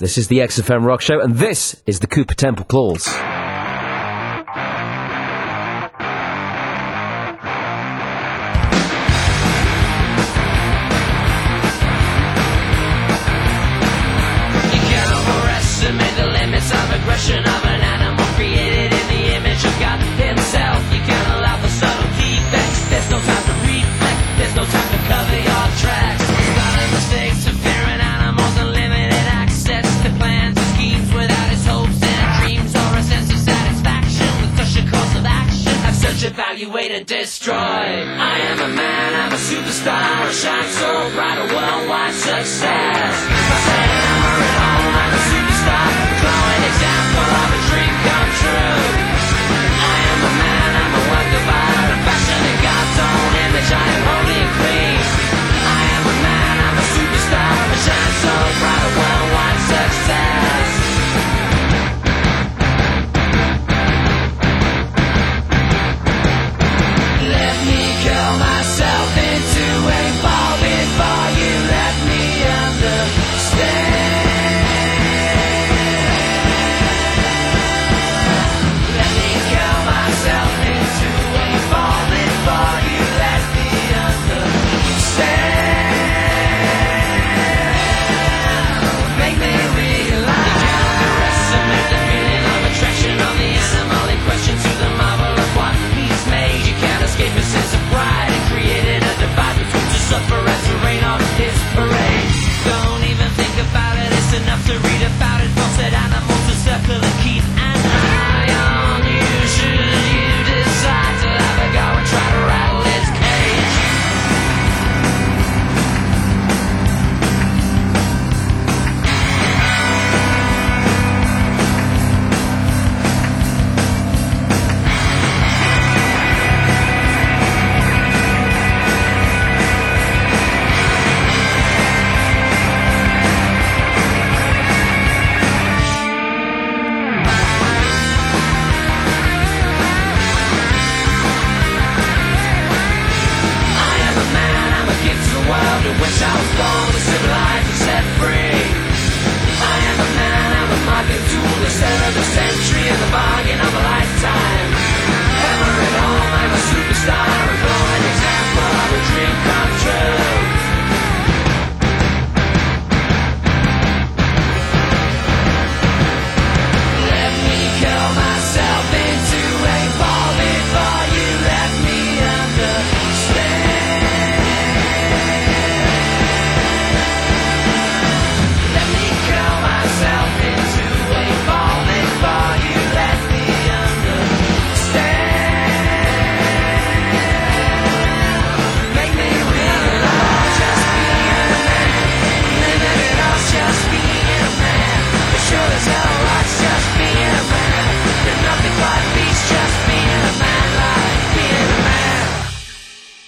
This is the XFM Rock Show, and this is the Cooper Temple Clause. Aggression of an animal created in the image of God himself. You can't allow for subtle defects. There's no time to reflect. There's no time to cover your tracks. Starting mistakes of fearing animals and limited access to plans and schemes without his hopes and dreams or a sense of satisfaction with such a course of action. Have such evaluated destroy. I am a man, I'm a superstar, a shine